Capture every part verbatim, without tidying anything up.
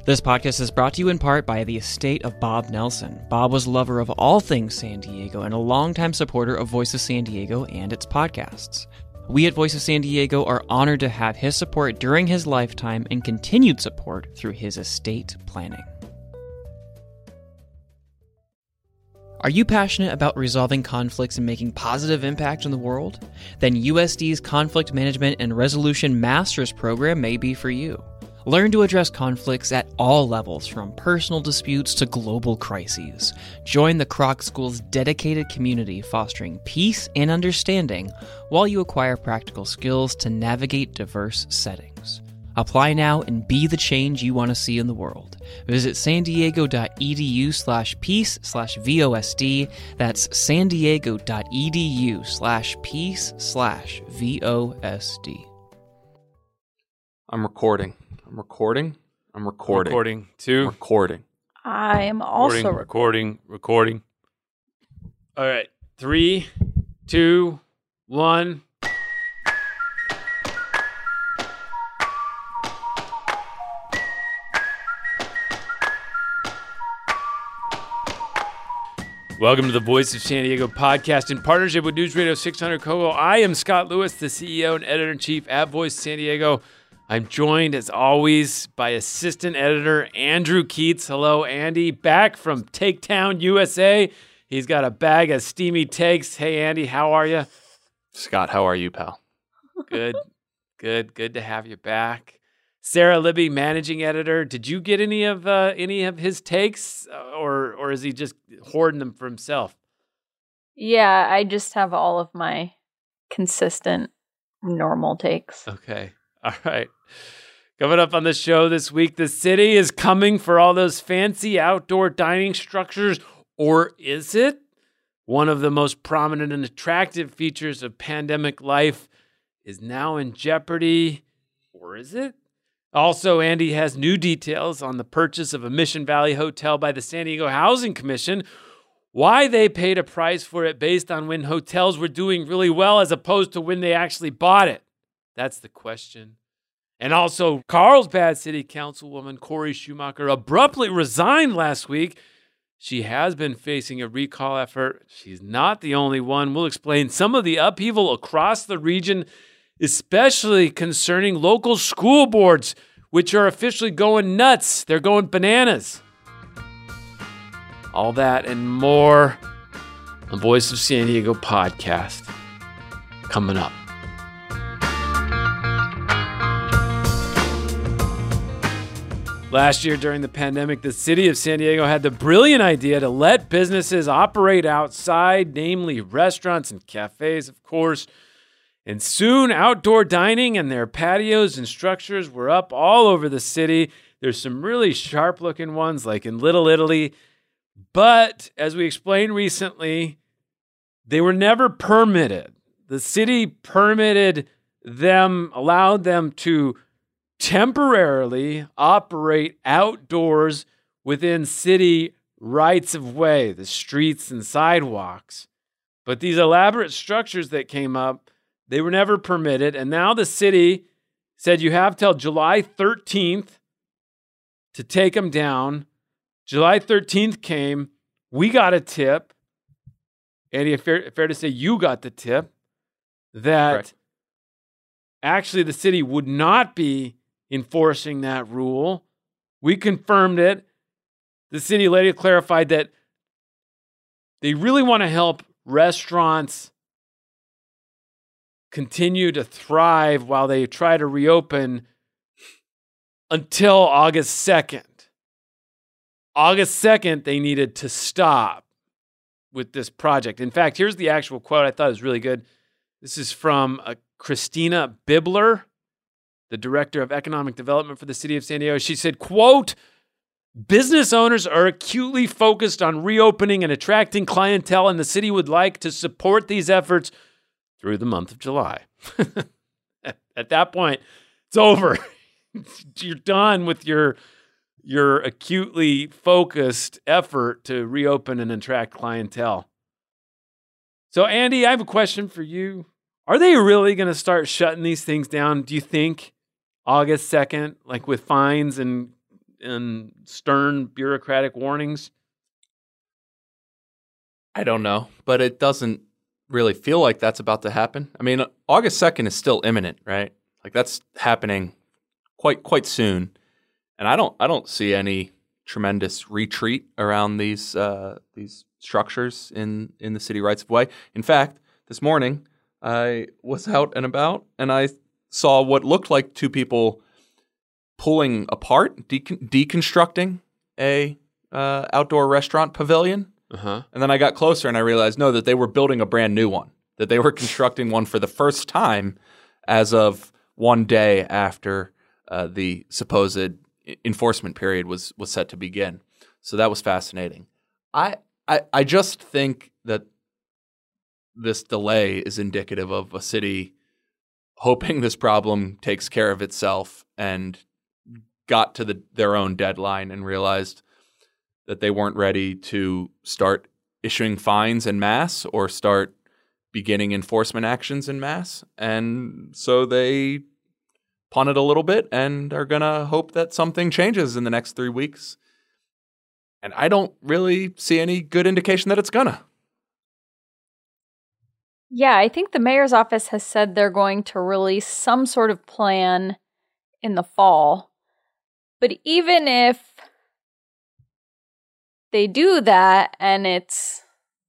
This podcast is brought to you in part by the estate of Bob Nelson. Bob was a lover of all things San Diego and a longtime supporter of Voice of San Diego and its podcasts. We at Voice of San Diego are honored to have his support during his lifetime and continued support through his estate planning. Are you passionate about resolving conflicts and making positive impact in the world? Then U S D's Conflict Management and Resolution Masters program may be for you. Learn to address conflicts at all levels, from personal disputes to global crises. Join the Kroc School's dedicated community fostering peace and understanding while you acquire practical skills to navigate diverse settings. Apply now and be the change you want to see in the world. Visit san diego dot e d u slash peace slash V O S D. That's san diego dot e d u slash peace slash V O S D. I'm recording. I'm recording. I'm recording. Recording. Two. Recording. I am also recording, recording. recording. Recording. All right. Three, two, one. Welcome to the Voice of San Diego podcast in partnership with News Radio six hundred Kogo. I am Scott Lewis, the C E O and editor-in-chief at Voice of San Diego. I'm joined, as always, by assistant editor Andrew Keats. Hello, Andy. Back from Taketown, U S A. He's got a bag of steamy takes. Hey, Andy, how are you? Scott, how are you, pal? Good, good, good to have you back. Sarah Libby, managing editor. Did you get any of uh, any of his takes, or or is he just hoarding them for himself? Yeah, I just have all of my consistent, normal takes. Okay. All right. Coming up on the show this week, the city is coming for all those fancy outdoor dining structures, or is it? One of the most prominent and attractive features of pandemic life is now in jeopardy, or is it? Also, Andy has new details on the purchase of a Mission Valley hotel by the San Diego Housing Commission, why they paid a price for it based on when hotels were doing really well as opposed to when they actually bought it. That's the question. And also, Carlsbad City Councilwoman Corey Schumacher abruptly resigned last week. She has been facing a recall effort. She's not the only one. We'll explain some of the upheaval across the region, especially concerning local school boards, which are officially going nuts. They're going bananas. All that and more on Voice of San Diego podcast coming up. Last year during the pandemic, the city of San Diego had the brilliant idea to let businesses operate outside, namely restaurants and cafes, of course. And soon, outdoor dining and their patios and structures were up all over the city. There's some really sharp-looking ones, like in Little Italy. But, as we explained recently, they were never permitted. The city permitted them, allowed them to temporarily operate outdoors within city rights of way, the streets and sidewalks. But these elaborate structures that came up, they were never permitted. And now the city said you have till July thirteenth to take them down. July thirteenth came. We got a tip. Andy, fair, fair to say you got the tip that Correct. Actually the city would not be enforcing that rule. We confirmed it. The city later clarified that they really want to help restaurants continue to thrive while they try to reopen until August second. August second, they needed to stop with this project. In fact, here's the actual quote I thought was really good. This is from uh, Christina Bibler, the director of economic development for the city of San Diego. She said, quote, business owners are acutely focused on reopening and attracting clientele, and the city would like to support these efforts through the month of July. at, at that point, it's over. You're done with your, your acutely focused effort to reopen and attract clientele. So, Andy, I have a question for you. Are they really going to start shutting these things down, do you think, August second, like with fines and and stern bureaucratic warnings? I don't know, but it doesn't really feel like that's about to happen. I mean, August second is still imminent, right? Like that's happening quite quite soon, and I don't I don't see any tremendous retreat around these uh, these structures in in the city rights of way. In fact, this morning I was out and about, and I saw what looked like two people pulling apart, decon- deconstructing a uh, outdoor restaurant pavilion. Uh-huh. And then I got closer and I realized, no, that they were building a brand new one, that they were constructing one for the first time as of one day after uh, the supposed enforcement period was was set to begin. So that was fascinating. I, I I just think that this delay is indicative of a city hoping this problem takes care of itself and got to the, their own deadline and realized that they weren't ready to start issuing fines en masse or start beginning enforcement actions en masse. And so they punted a little bit and are going to hope that something changes in the next three weeks. And I don't really see any good indication that it's going to. Yeah, I think the mayor's office has said they're going to release some sort of plan in the fall. But even if they do that and it's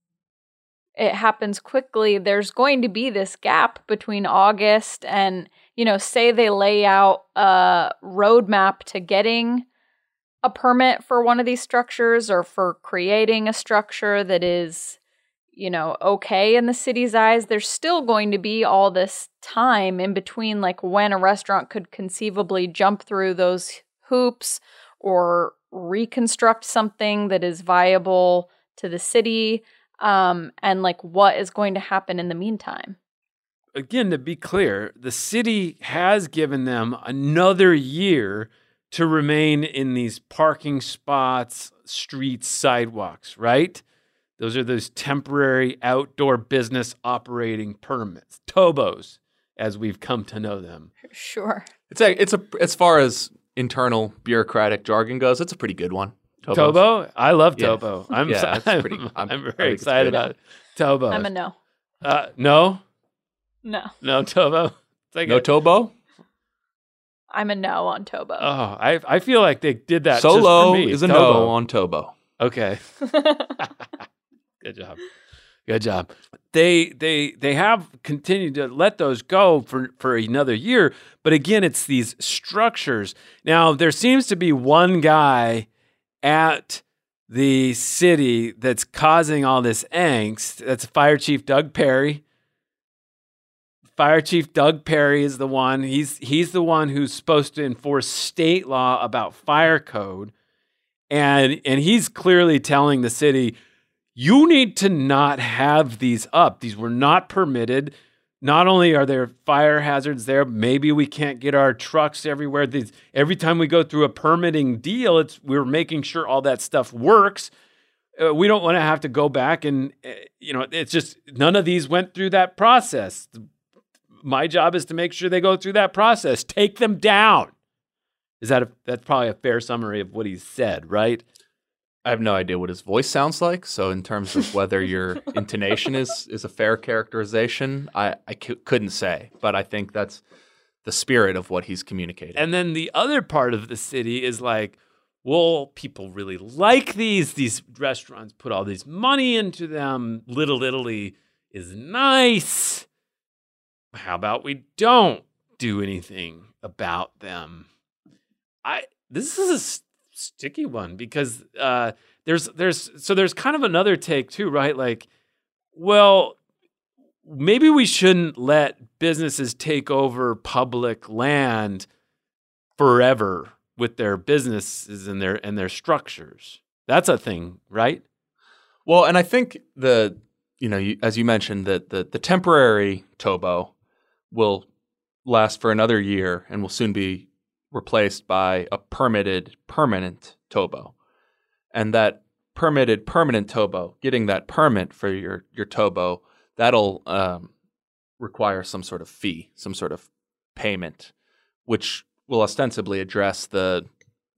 it happens quickly, there's going to be this gap between August and, you know, say they lay out a roadmap to getting a permit for one of these structures or for creating a structure that is, you know, okay in the city's eyes. There's still going to be all this time in between, like when a restaurant could conceivably jump through those hoops or reconstruct something that is viable to the city, um, and like what is going to happen in the meantime. Again, to be clear, the city has given them another year to remain in these parking spots, streets, sidewalks, right? Those are those temporary outdoor business operating permits, T O B Os, as we've come to know them. Sure. It's a, it's a, as far as internal bureaucratic jargon goes, it's a pretty good one. T O B O? I love T O B O. Yeah. I'm, yeah, I'm, pretty, I'm, I'm very excited about T O B O. I'm a no. Uh, no? No. No T O B O? It's like no a, T O B O? I'm a no on T O B O. Oh, I I feel like they did that Solo just for me. is a T O B O. no on T O B O. Okay. Good job. Good job. They they they have continued to let those go for, for another year, but again, it's these structures. Now, there seems to be one guy at the city that's causing all this angst. That's Fire Chief Doug Perry. Fire Chief Doug Perry is the one. He's he's the one who's supposed to enforce state law about fire code. And and he's clearly telling the city, you need to not have these up. These were not permitted. Not only are there fire hazards there, maybe we can't get our trucks everywhere. These, every time we go through a permitting deal, it's we're making sure all that stuff works. Uh, we don't want to have to go back and, uh, you know, it's just none of these went through that process. My job is to make sure they go through that process. Take them down. Is that a, that's probably a fair summary of what he said, right? I have no idea what his voice sounds like. So in terms of whether your intonation is, is a fair characterization, I, I c- couldn't say. But I think that's the spirit of what he's communicating. And then the other part of the city is like, well, people really like these. These restaurants put all this money into them. Little Italy is nice. How about we don't do anything about them? I this is a st- sticky one because uh, there's there's so there's kind of another take too, right? Like, well, maybe we shouldn't let businesses take over public land forever with their businesses and their and their structures. That's a thing, right? Well, and I think the you know you, as you mentioned that the the temporary T O B O will last for another year and will soon be replaced by a permitted permanent T O B O. And that permitted permanent T O B O, getting that permit for your, your T O B O, that'll um, require some sort of fee, some sort of payment, which will ostensibly address the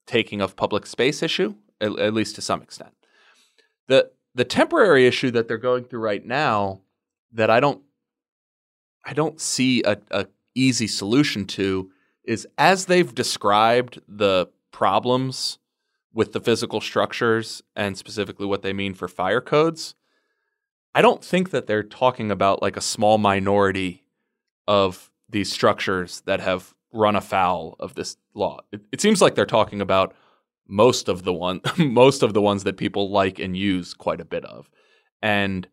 taking of public space issue, at, at least to some extent. The the temporary issue that they're going through right now that I don't I don't see a, a easy solution to is, as they've described the problems with the physical structures and specifically what they mean for fire codes, I don't think that they're talking about like a small minority of these structures that have run afoul of this law. It, it seems like they're talking about most of the one, most of the ones that people like and use quite a bit of, and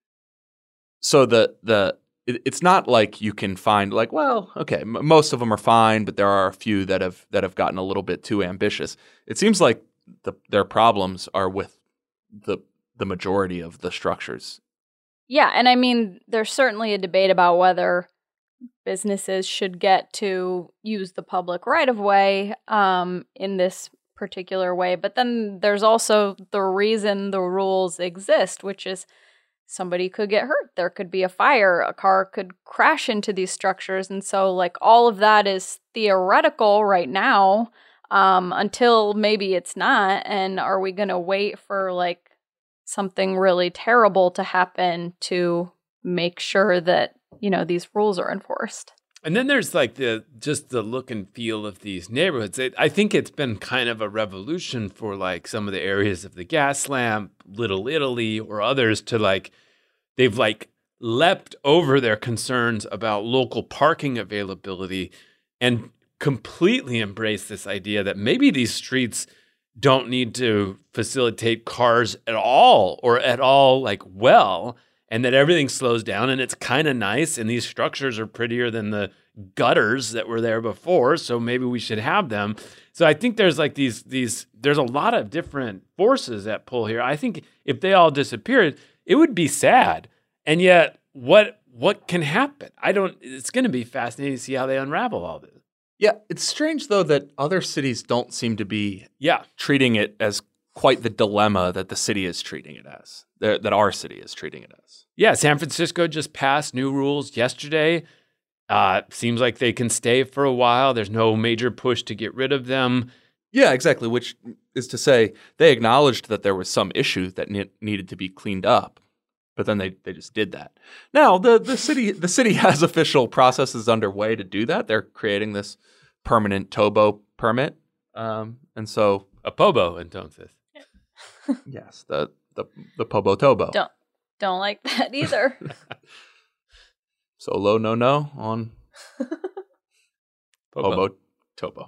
so the the it, it's not like you can find like, well, okay, m- most of them are fine, but there are a few that have that have gotten a little bit too ambitious. It seems like the, their problems are with the the majority of the structures. Yeah, and I mean, there's certainly a debate about whether businesses should get to use the public right-of-way um, in this particular way. But then there's also the reason the rules exist, which is somebody could get hurt. There could be a fire. A car could crash into these structures. And so, like, all of that is theoretical right now um, until maybe it's not. And are we going to wait for, like, something really terrible to happen to make sure that, you know, these rules are enforced? And then there's like the just the look and feel of these neighborhoods. It, I think it's been kind of a revolution for like some of the areas of the Gaslamp, Little Italy, or others to like, they've like leapt over their concerns about local parking availability and completely embraced this idea that maybe these streets don't need to facilitate cars at all or at all like well, and that everything slows down and it's kind of nice and these structures are prettier than the gutters that were there before, so maybe we should have them. So I think there's like these these there's a lot of different forces at pull here. I think if they all disappeared, it would be sad. And yet what what can happen? I don't it's going to be fascinating to see how they unravel all this. Yeah, it's strange though that other cities don't seem to be Yeah. treating it as quite the dilemma that the city is treating it as, that that our city is treating it as. Yeah, San Francisco just passed new rules yesterday. Uh, seems like they can stay for a while. There's no major push to get rid of them. Yeah, exactly, which is to say they acknowledged that there was some issue that ne- needed to be cleaned up, but then they, they just did that. Now, the, the city the city has official processes underway to do that. They're creating this permanent Tobo permit. Um, and so A Pobo, entonces. yes, the the the Pobo Tobo. Don't don't like that either. Solo no no on Pobo. Pobo Tobo.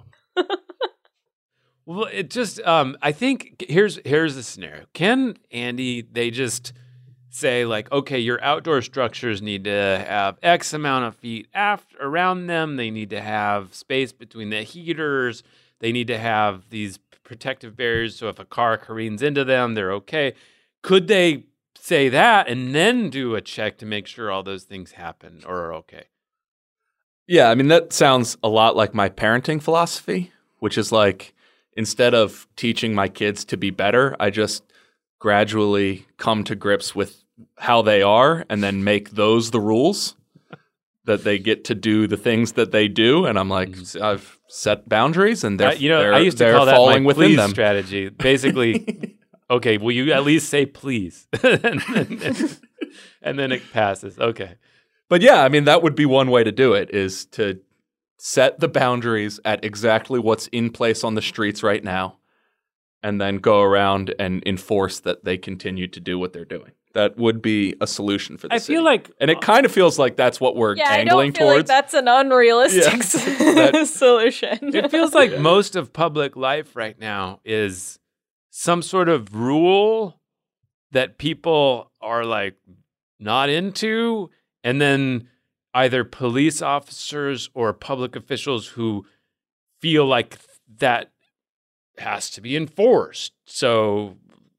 Well, it just, um, I think here's here's the scenario. Can Andy, they just say like, okay, your outdoor structures need to have X amount of feet after, around them. They need to have space between the heaters. They need to have these protective barriers so if a car careens into them, they're okay. Could they say that and then do a check to make sure all those things happen or are okay? Yeah, I mean, that sounds a lot like my parenting philosophy, which is like, instead of teaching my kids to be better, I just gradually come to grips with how they are and then make those the rules that they get to do the things that they do. And I'm like, I've set boundaries and they're, Uh, you know, they're, I used to they're call that falling my within please them. strategy. Basically, okay, will you at least say please? and, then, and then it passes. Okay. But yeah, I mean, that would be one way to do it, is to set the boundaries at exactly what's in place on the streets right now and then go around and enforce that they continue to do what they're doing. That would be a solution for the I city. feel like, And it kind of feels like that's what we're Yeah, I angling don't feel like towards. that's an unrealistic Yeah. s- solution. it feels like most of public life right now is some sort of rule that people are like not into, and then either police officers or public officials who feel like that has to be enforced. So,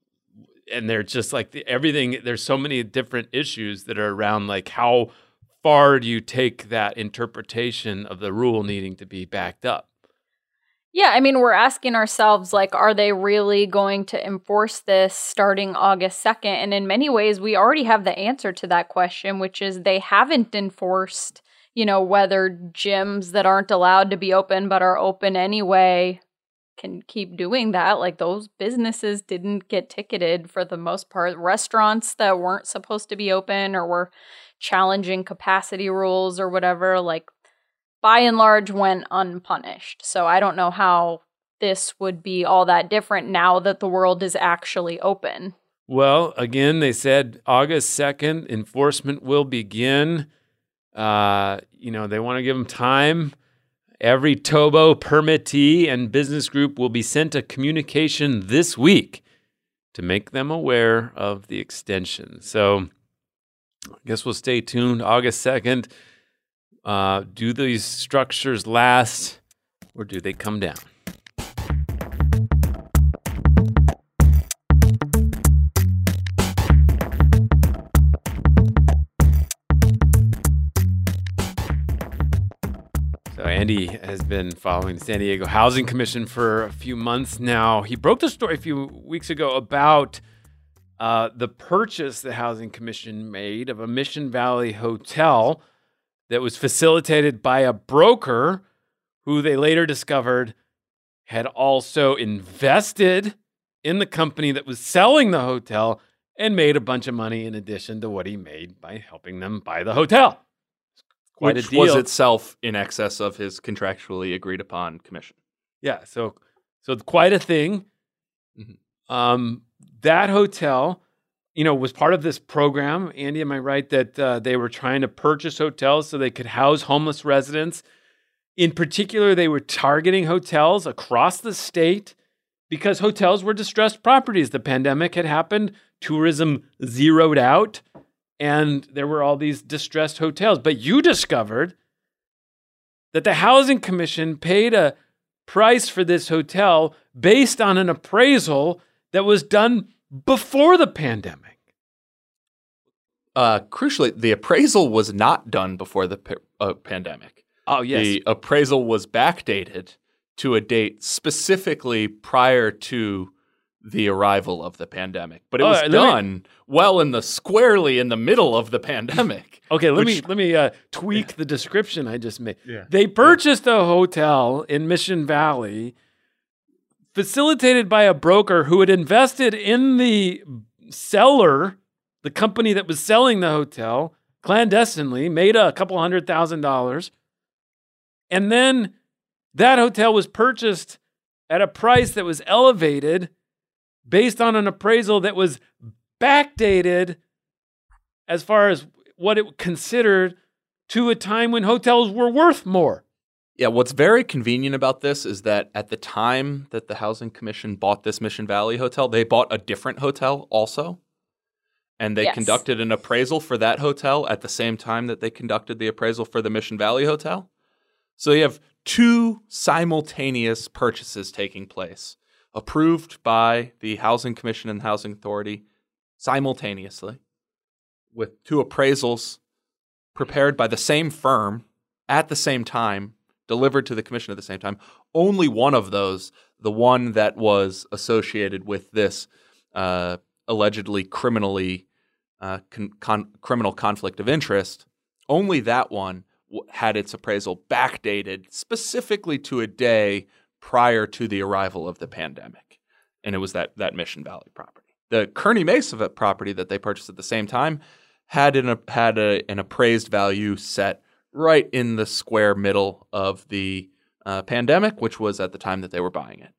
and they're just like the, everything, there's so many different issues that are around like how far do you take that interpretation of the rule needing to be backed up? Yeah, I mean, we're asking ourselves, like, are they really going to enforce this starting August second? And in many ways, we already have the answer to that question, which is they haven't enforced, you know, whether gyms that aren't allowed to be open but are open anyway can keep doing that. Like, those businesses didn't get ticketed for the most part. Restaurants that weren't supposed to be open or were challenging capacity rules or whatever, like, by and large went unpunished. So I don't know how this would be all that different now that the world is actually open. Well, again, they said August second, enforcement will begin. Uh, you know, they want to give them time. Every Tobo permittee and business group will be sent a communication this week to make them aware of the extension. So I guess we'll stay tuned. August second. Uh, do these structures last, or do they come down? So Andy has been following the San Diego Housing Commission for a few months now. He broke the story a few weeks ago about uh, the purchase the Housing Commission made of a Mission Valley hotel that was facilitated by a broker who they later discovered had also invested in the company that was selling the hotel and made a bunch of money in addition to what he made by helping them buy the hotel. Quite Which a deal. was itself in excess of his contractually agreed upon commission. Yeah, so so it's quite a thing. Mm-hmm. Um, that hotel, you know, was part of this program. Andy, am I right that uh, they were trying to purchase hotels so they could house homeless residents? In particular, they were targeting hotels across the state because hotels were distressed properties. The pandemic had happened, tourism zeroed out, and there were all these distressed hotels. But you discovered that the Housing Commission paid a price for this hotel based on an appraisal that was done before the pandemic. Uh, crucially, the appraisal was not done before the pa- uh, pandemic. Oh, yes. The appraisal was backdated to a date specifically prior to the arrival of the pandemic. But it Oh, was let me- done well in the squarely in the middle of the pandemic. Okay, let Which- me let me uh, tweak the description I just made. Yeah. They purchased a hotel in Mission Valley, facilitated by a broker who had invested in the seller, the company that was selling the hotel, clandestinely, made a couple hundred thousand dollars, and then that hotel was purchased at a price that was elevated based on an appraisal that was backdated as far as what it considered to a time when hotels were worth more. Yeah, what's very convenient about this is that at the time that the Housing Commission bought this Mission Valley hotel, they bought a different hotel also. And they Yes. conducted an appraisal for that hotel at the same time that they conducted the appraisal for the Mission Valley hotel. So you have two simultaneous purchases taking place, approved by the Housing Commission and the Housing Authority simultaneously, with two appraisals prepared by the same firm at the same time, delivered to the commission at the same time. Only one of those, the one that was associated with this uh, allegedly criminally uh, con- con- criminal conflict of interest, only that one w- had its appraisal backdated specifically to a day prior to the arrival of the pandemic, and it was that that Mission Valley property. The Kearny Mesa property that they purchased at the same time had an had a, an appraised value set right in the square middle of the uh, pandemic, which was at the time that they were buying it.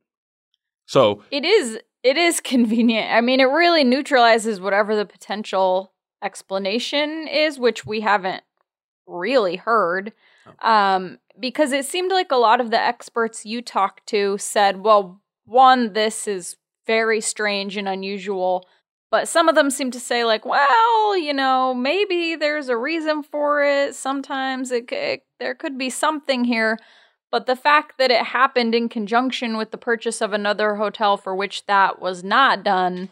So It is it is convenient. I mean, it really neutralizes whatever the potential explanation is, which we haven't really heard. Um, because it seemed like a lot of the experts you talked to said, well, one, this is very strange and unusual. But some of them seem to say, like, well, you know, maybe there's a reason for it. Sometimes it, it there could be something here. But the fact that it happened in conjunction with the purchase of another hotel for which that was not done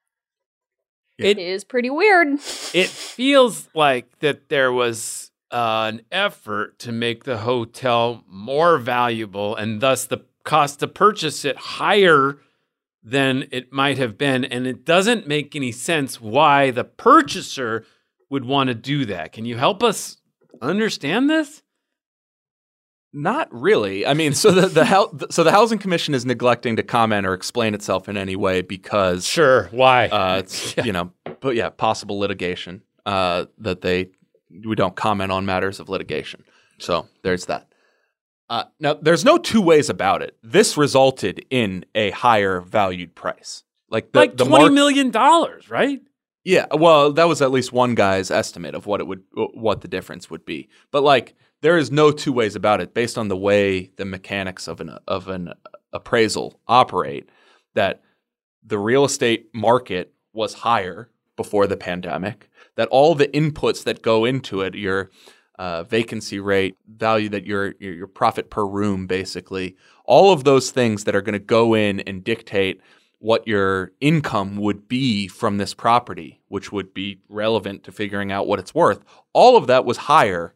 It- is pretty weird. It feels like that there was uh, an effort to make the hotel more valuable and thus the cost to purchase it higher than it might have been. And it doesn't make any sense why the purchaser would want to do that. Can you help us understand this? Not really. I mean, so the the hou- so the Housing Commission is neglecting to comment or explain itself in any way because Sure. Why? uh, it's you know, but yeah, possible litigation uh, that they we don't comment on matters of litigation. So there's that. Uh, now, there's no two ways about it. This resulted in a higher valued price, like the like the twenty mark- million dollars, right? Yeah, well, that was at least one guy's estimate of what it would, what the difference would be. But like, there is no two ways about it, based on the way the mechanics of an of an appraisal operate. That the real estate market was higher before the pandemic. That all the inputs that go into it, your uh, vacancy rate, value, that your, your your profit per room, basically, all of those things that are going to go in and dictate what your income would be from this property, which would be relevant to figuring out what it's worth. All of that was higher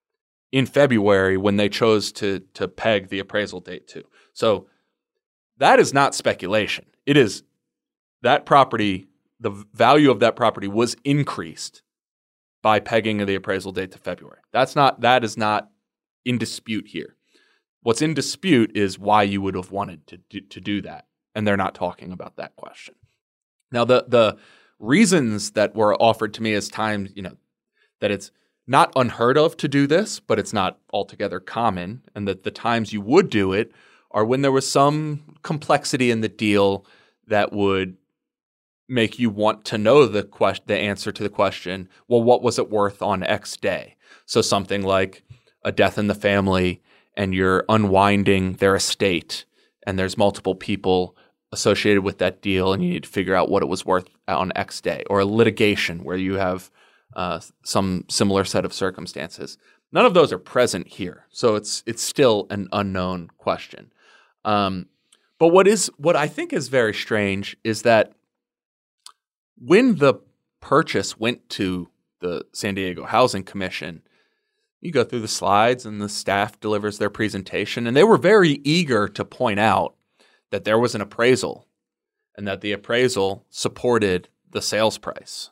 in February when they chose to to peg the appraisal date to. So that is not speculation. It is that property, the value of that property was increased by pegging the appraisal date to February. That's not that is not in dispute here. What's in dispute is why you would have wanted to do, to do that. And they're not talking about that question. Now, the the reasons that were offered to me as times, you know, that it's not unheard of to do this, but it's not altogether common, and that the times you would do it are when there was some complexity in the deal that would make you want to know the question, the answer to the question, well, what was it worth on X day? So something like a death in the family, and you're unwinding their estate, and there's multiple people associated with that deal, and you need to figure out what it was worth on X day, or a litigation where you have uh, some similar set of circumstances. None of those are present here, so it's it's still an unknown question. Um, but what is what I think is very strange is that when the purchase went to the San Diego Housing Commission, you go through the slides and the staff delivers their presentation, and they were very eager to point out that there was an appraisal and that the appraisal supported the sales price.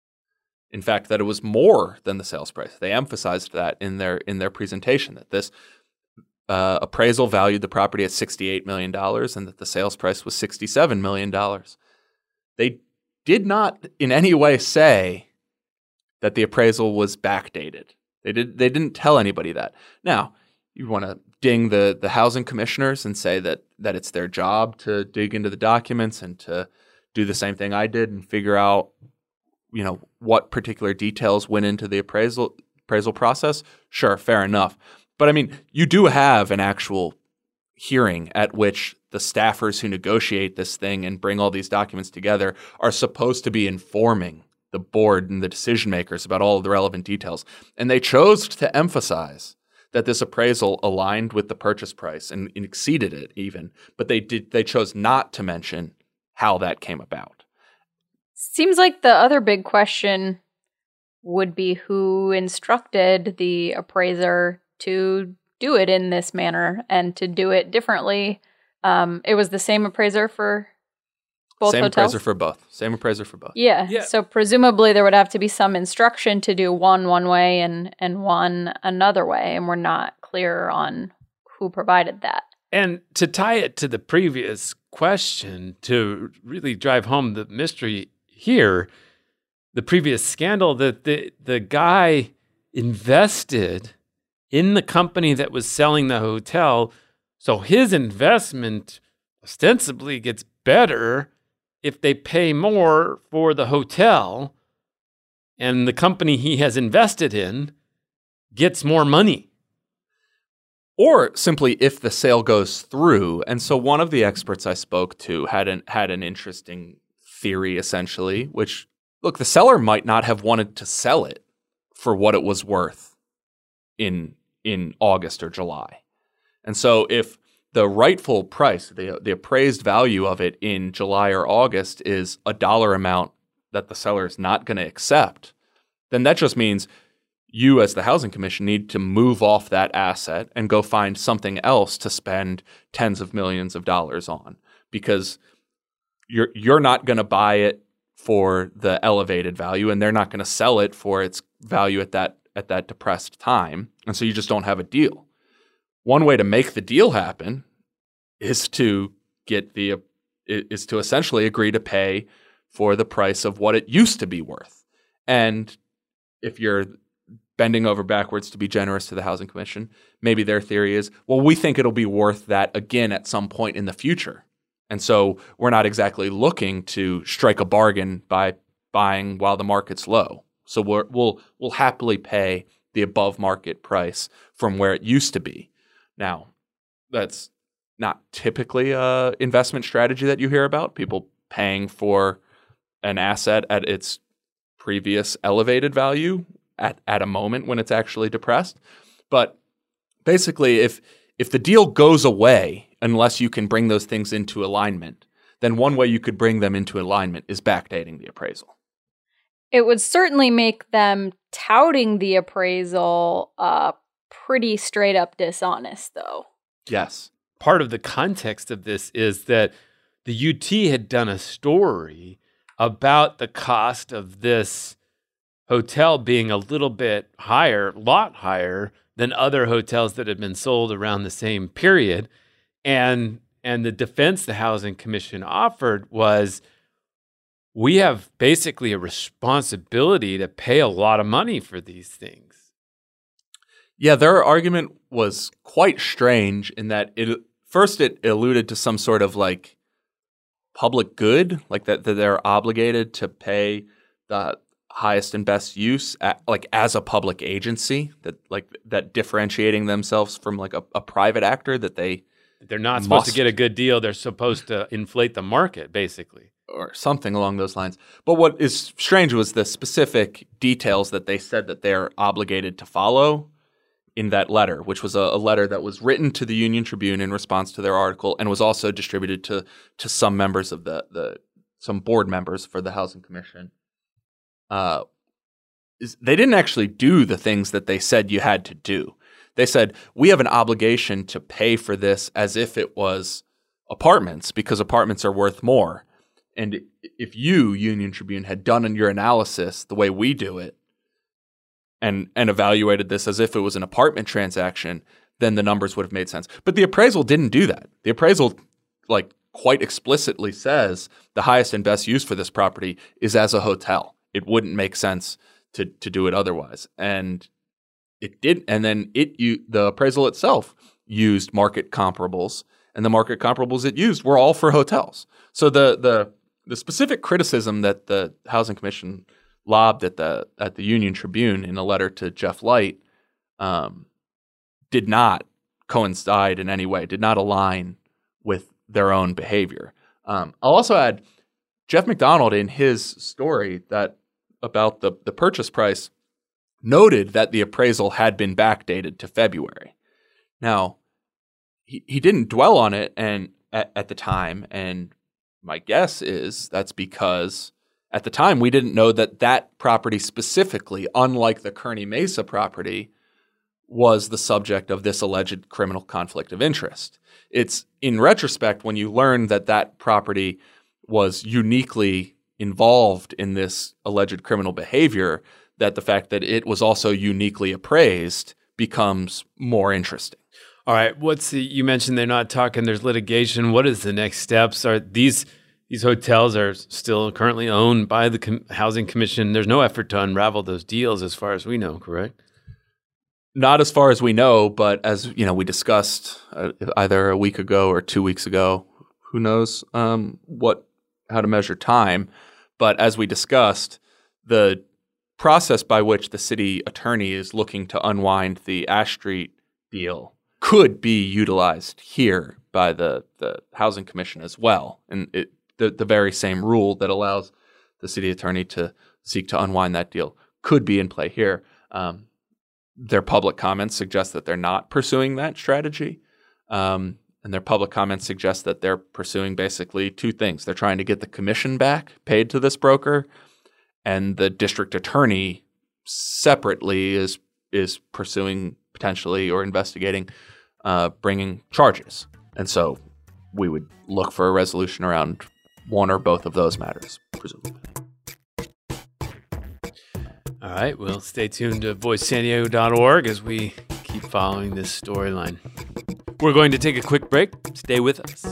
In fact, that it was more than the sales price. They emphasized that in their in their presentation, that this uh, appraisal valued the property at sixty-eight million dollars and that the sales price was sixty-seven million dollars. They did not in any way say that the appraisal was backdated. They did. They didn't tell anybody that. Now, you want to ding the the housing commissioners and say that that it's their job to dig into the documents and to do the same thing I did and figure out, you know, what particular details went into the appraisal appraisal process. Sure, fair enough. But I mean, you do have an actual hearing at which the staffers who negotiate this thing and bring all these documents together are supposed to be informing the board and the decision makers about all of the relevant details. And they chose to emphasize that this appraisal aligned with the purchase price and, and exceeded it even, but they did they chose not to mention how that came about. Seems like the other big question would be who instructed the appraiser to do it in this manner and to do it differently. Um, it was the same appraiser for both Same hotels? appraiser for both. Same appraiser for both. Yeah. Yeah. So presumably there would have to be some instruction to do one one way and, and one another way. And we're not clear on who provided that. And to tie it to the previous question, to really drive home the mystery here, the previous scandal, that the, the guy invested in the company that was selling the hotel. So his investment ostensibly gets better if they pay more for the hotel, and the company he has invested in gets more money. Or simply if the sale goes through. And so one of the experts I spoke to had an had an interesting theory, essentially, which, look, the seller might not have wanted to sell it for what it was worth in in August or July. And so if the rightful price, the the appraised value of it in July or August is a dollar amount that the seller is not going to accept, then that just means you as the Housing Commission need to move off that asset and go find something else to spend tens of millions of dollars on, because you're you're not going to buy it for the elevated value and they're not going to sell it for its value at that at that depressed time. And so you just don't have a deal. one way to make the deal happen is to get the is to essentially agree to pay for the price of what it used to be worth. And if you're bending over backwards to be generous to the Housing Commission, maybe their theory is, well, we think it'll be worth that again at some point in the future. And so we're not exactly looking to strike a bargain by buying while the market's low. So we're, we'll we'll happily pay the above market price from where it used to be. Now, that's not typically a investment strategy that you hear about, people paying for an asset at its previous elevated value at, at a moment when it's actually depressed. But basically, if if the deal goes away unless you can bring those things into alignment, then one way you could bring them into alignment is backdating the appraisal. It would certainly make them touting the appraisal uh, pretty straight up dishonest, though. Yes. Part of the context of this is that the U T had done a story about the cost of this hotel being a little bit higher, lot higher than other hotels that had been sold around the same period. And and the defense the Housing Commission offered was, we have basically a responsibility to pay a lot of money for these things. Yeah, their argument was quite strange in that it first it alluded to some sort of like public good, like that, that they're obligated to pay the highest and best use at, like as a public agency, that like that differentiating themselves from like a, a private actor, that they they're not must, supposed to get a good deal. They're supposed to inflate the market, basically. Or something along those lines. But what is strange was the specific details that they said that they're obligated to follow in that letter, which was a, a letter that was written to the Union Tribune in response to their article and was also distributed to to some members of the, the some board members for the Housing Commission. Uh, is, they didn't actually do the things that they said you had to do. They said, we have an obligation to pay for this as if it was apartments, because apartments are worth more. And if you, Union Tribune, had done your analysis the way we do it and and evaluated this as if it was an apartment transaction, then the numbers would have made sense. But the appraisal didn't do that. The appraisal, like, quite explicitly says the highest and best use for this property is as a hotel. It wouldn't make sense to to do it otherwise. And it did. And then it you, the appraisal itself used market comparables, and the market comparables it used were all for hotels. So the the The specific criticism that the Housing Commission lobbed at the at the Union Tribune in a letter to Jeff Light um, did not coincide in any way, did not align with their own behavior. Um, I'll also add, Jeff McDonald in his story that about the, the purchase price noted that the appraisal had been backdated to February. Now, he, he didn't dwell on it and at, at the time, and my guess is that's because at the time we didn't know that that property specifically, unlike the Kearny Mesa property, was the subject of this alleged criminal conflict of interest. It's in retrospect when you learn that that property was uniquely involved in this alleged criminal behavior that the fact that it was also uniquely appraised becomes more interesting. All right. What's the, you mentioned they're not talking, there's litigation. What is the next steps? Are these these hotels are still currently owned by the Com- Housing Commission? There's no effort to unravel those deals as far as we know, correct? Not as far as we know, but as you know, we discussed uh, either a week ago or two weeks ago, who knows um, what how to measure time. But as we discussed, the process by which the city attorney is looking to unwind the Ash Street deal could be utilized here by the, the Housing Commission as well. And it, the, the very same rule that allows the city attorney to seek to unwind that deal could be in play here. Um, their public comments suggest that they're not pursuing that strategy. Um, and their public comments suggest that they're pursuing basically two things. They're trying to get the commission back paid to this broker, and the district attorney separately is is pursuing potentially or investigating uh, bringing charges. And so we would look for a resolution around one or both of those matters, presumably. All right. Well, stay tuned to voice san diego dot org as we keep following this storyline. We're going to take a quick break. Stay with us.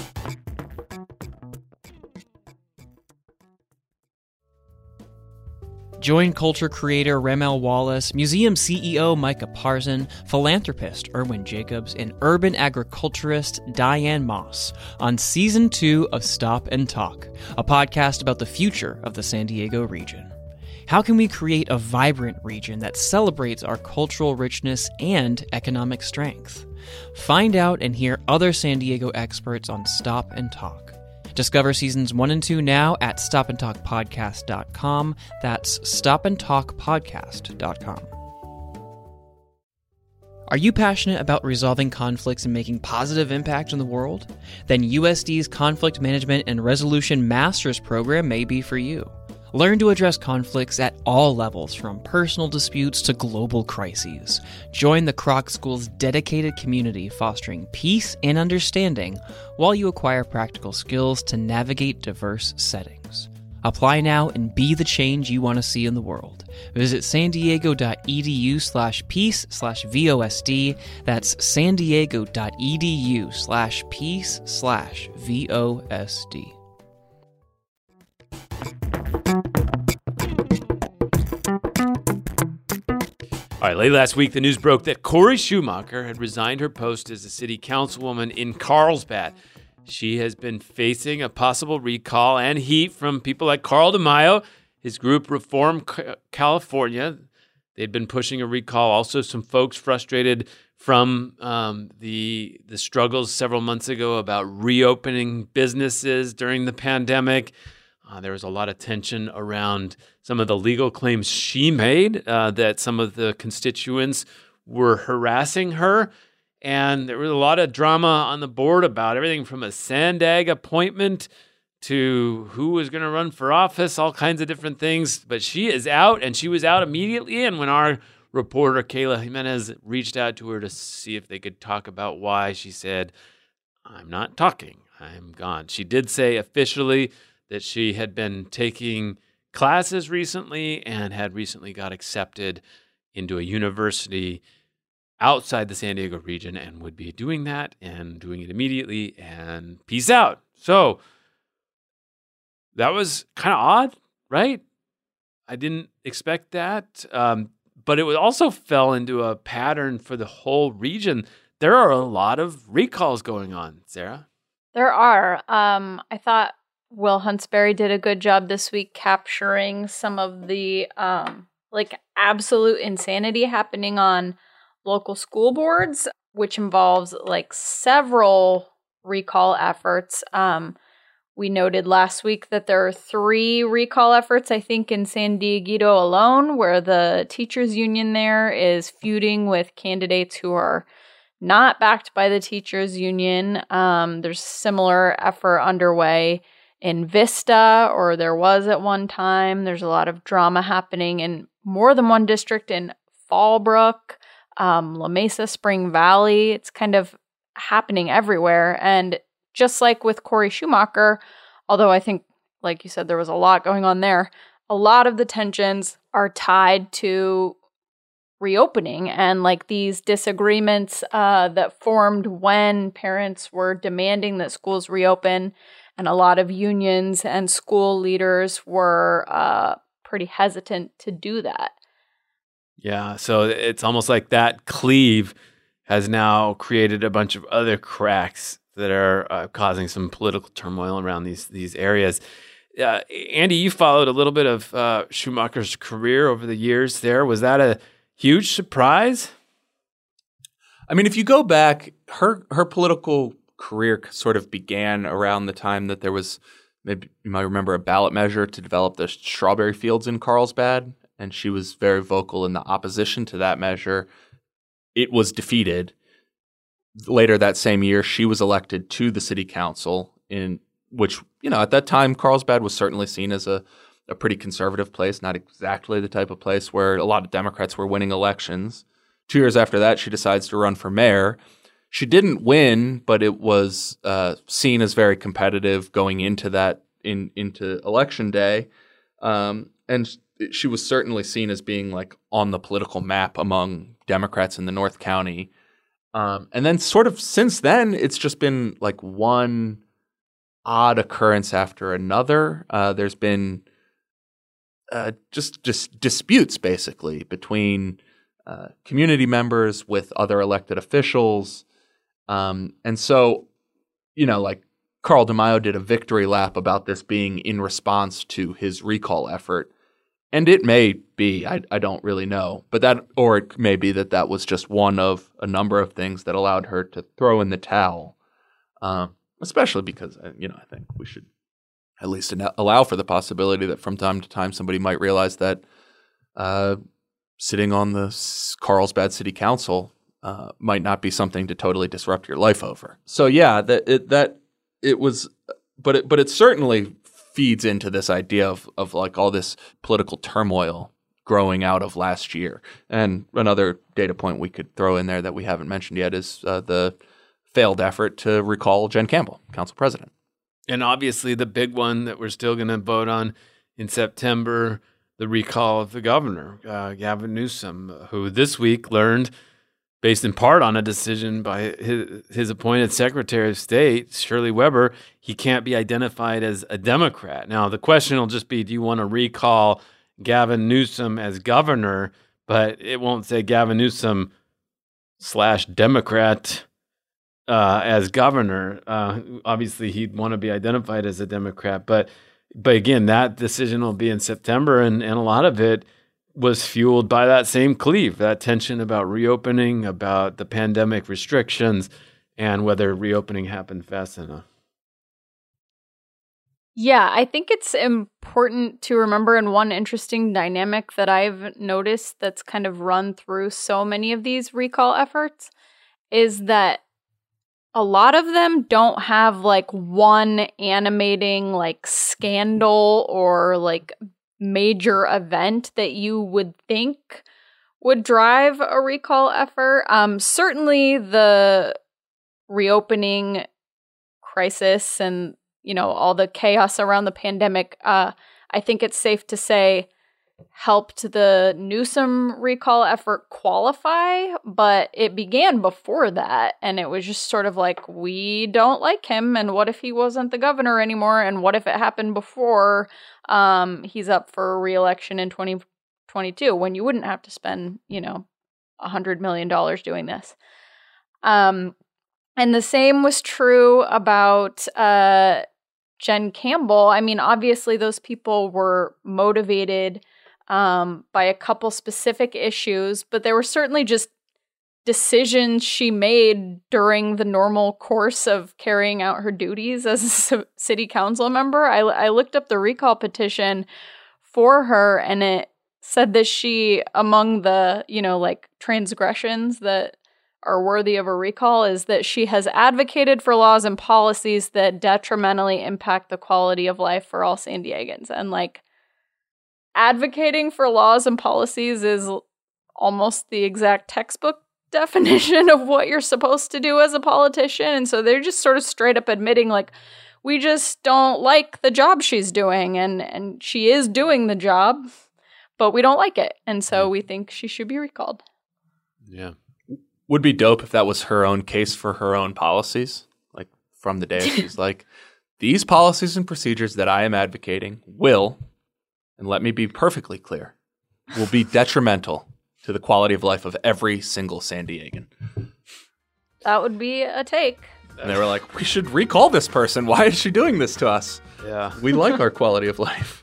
Join culture creator Ramel Wallace, museum C E O Micah Parson, philanthropist Erwin Jacobs, and urban agriculturist Diane Moss on Season two of Stop and Talk, a podcast about the future of the San Diego region. How can we create a vibrant region that celebrates our cultural richness and economic strength? Find out and hear other San Diego experts on Stop and Talk. Discover seasons one and two now at stop and talk podcast dot com. That's stop and talk podcast dot com. Are you passionate about resolving conflicts and making positive impact in the world? Then U S D's Conflict Management and Resolution Master's Program may be for you. Learn to address conflicts at all levels, from personal disputes to global crises. Join the Kroc School's dedicated community fostering peace and understanding while you acquire practical skills to navigate diverse settings. Apply now and be the change you want to see in the world. Visit san diego dot e d u slash peace slash V O S D. That's san diego dot e d u slash peace slash V O S D. All right, late last week, the news broke that Cory Schumacher had resigned her post as a city councilwoman in Carlsbad. She has been facing a possible recall and heat from people like Carl DeMaio, his group Reform California. They'd been pushing a recall. Also, some folks frustrated from um, the the struggles several months ago about reopening businesses during the pandemic. Uh, there was a lot of tension around some of the legal claims she made uh, that some of the constituents were harassing her. And there was a lot of drama on the board about everything from a Sandag appointment to who was going to run for office, all kinds of different things. But she is out, and she was out immediately. And when our reporter, Kayla Jimenez, reached out to her to see if they could talk about why, she said, "I'm not talking. I'm gone." She did say officially that she had been taking classes recently and had recently got accepted into a university outside the San Diego region and would be doing that and doing it immediately and peace out. So that was kind of odd, right? I didn't expect that. Um, but it was also fell into a pattern for the whole region. There are a lot of recalls going on, Sarah. There are. Um, I thought Will Huntsberry did a good job this week capturing some of the um, like absolute insanity happening on local school boards, which involves like several recall efforts. Um, we noted last week that there are three recall efforts, I think, in San Diego alone, where the teachers union there is feuding with candidates who are not backed by the teachers union. Um, there's a similar effort underway in Vista, or there was at one time. There's a lot of drama happening in more than one district in Fallbrook, um, La Mesa, Spring Valley. It's kind of happening everywhere. And just like with Cory Schumacher, although I think, like you said, there was a lot going on there, a lot of the tensions are tied to reopening and like these disagreements uh, that formed when parents were demanding that schools reopen. And a lot of unions and school leaders were uh, pretty hesitant to do that. Yeah, so it's almost like that cleave has now created a bunch of other cracks that are uh, causing some political turmoil around these these areas. Uh, Andy, you followed a little bit of uh, Schumacher's career over the years there. Was that a huge surprise? I mean, if you go back, her her political career sort of began around the time that there was, maybe you might remember, a ballot measure to develop the strawberry fields in Carlsbad, and she was very vocal in the opposition to that measure. It was defeated. Later that same year, she was elected to the city council, in which, you know, at that time, Carlsbad was certainly seen as a, a pretty conservative place, not exactly the type of place where a lot of Democrats were winning elections. Two years after that, she decides to run for mayor. She didn't win, but it was uh, seen as very competitive going into that in into election day, um, and she was certainly seen as being like on the political map among Democrats in the North County. Um, and then sort of since then, it's just been like one odd occurrence after another. Uh, there's been uh, just just disputes basically between uh, community members with other elected officials. Um, and so, you know, like Carl DeMaio did a victory lap about this being in response to his recall effort. And it may be, I, I don't really know, but that, or it may be that that was just one of a number of things that allowed her to throw in the towel. Um, especially because, you know, I think we should at least allow for the possibility that from time to time somebody might realize that uh, sitting on the Carlsbad City Council uh, might not be something to totally disrupt your life over. So yeah, that it, that it was, but it, but it certainly feeds into this idea of of like all this political turmoil growing out of last year. And another data point we could throw in there that we haven't mentioned yet is uh, the failed effort to recall Jen Campbell, council president. And obviously the big one that we're still going to vote on in September, the recall of the governor, uh, Gavin Newsom, who this week learned, based in part on a decision by his, his appointed Secretary of State, Shirley Weber, he can't be identified as a Democrat. Now, the question will just be, do you want to recall Gavin Newsom as governor? But it won't say Gavin Newsom slash Democrat uh, as governor. Uh, obviously, he'd want to be identified as a Democrat. But, but again, that decision will be in September, and, and a lot of it was fueled by that same cleave, that tension about reopening, about the pandemic restrictions, and whether reopening happened fast enough. Yeah, I think it's important to remember, and one interesting dynamic that I've noticed that's kind of run through so many of these recall efforts is that a lot of them don't have like one animating like scandal or like major event that you would think would drive a recall effort. Um, certainly the reopening crisis and, you know, all the chaos around the pandemic, uh, I think it's safe to say helped the Newsom recall effort qualify, but it began before that. And it was just sort of like, we don't like him. And what if he wasn't the governor anymore? And what if it happened before um, he's up for re-election in twenty twenty-two when you wouldn't have to spend, you know, one hundred million dollars doing this? Um, and the same was true about uh, Jen Campbell. I mean, obviously those people were motivated Um, by a couple specific issues, but there were certainly just decisions she made during the normal course of carrying out her duties as a city council member. I, I looked up the recall petition for her, and it said that she, among the, you know, like transgressions that are worthy of a recall, is that she has advocated for laws and policies that detrimentally impact the quality of life for all San Diegans. And like, advocating for laws and policies is almost the exact textbook definition of what you're supposed to do as a politician. And so they're just sort of straight up admitting, like, we just don't like the job she's doing. And, and she is doing the job, but we don't like it. And so we think she should be recalled. Yeah. Would be dope if that was her own case for her own policies. Like from the day she's like, these policies and procedures that I am advocating will, and let me be perfectly clear, will be detrimental to the quality of life of every single San Diegan. That would be a take. And they were like, we should recall this person. Why is she doing this to us? Yeah. We like our quality of life.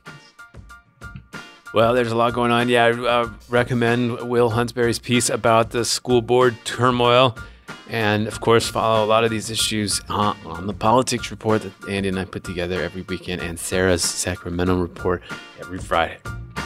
Well, there's a lot going on. Yeah, I uh, recommend Will Huntsberry's piece about the school board turmoil. And, of course, follow a lot of these issues on, on the Politics Report that Andy and I put together every weekend, and Sarah's Sacramento Report every Friday.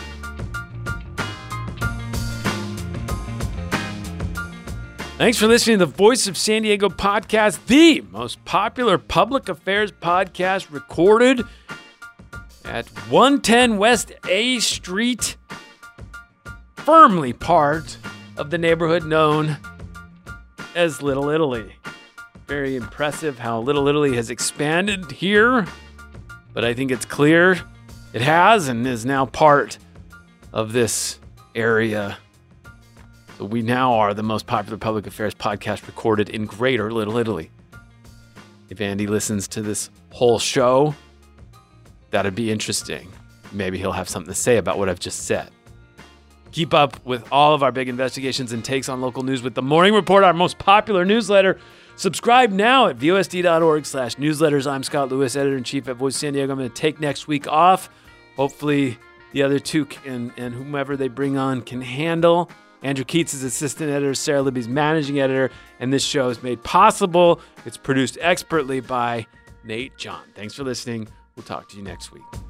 Thanks for listening to the Voice of San Diego podcast, the most popular public affairs podcast recorded at one ten West A Street, firmly part of the neighborhood known as Little Italy. Very impressive how Little Italy has expanded here, but I think it's clear it has and is now part of this area. So we now are the most popular public affairs podcast recorded in Greater Little Italy. If Andy listens to this whole show, that'd be interesting. Maybe he'll have something to say about what I've just said. Keep up with all of our big investigations and takes on local news with The Morning Report, our most popular newsletter. Subscribe now at V O S D dot org slash newsletters. I'm Scott Lewis, editor-in-chief at Voice San Diego. I'm going to take next week off. Hopefully the other two can, and whomever they bring on can handle. Andrew Keats is assistant editor, Sarah Libby's managing editor, and this show is made possible. It's produced expertly by Nate John. Thanks for listening. We'll talk to you next week.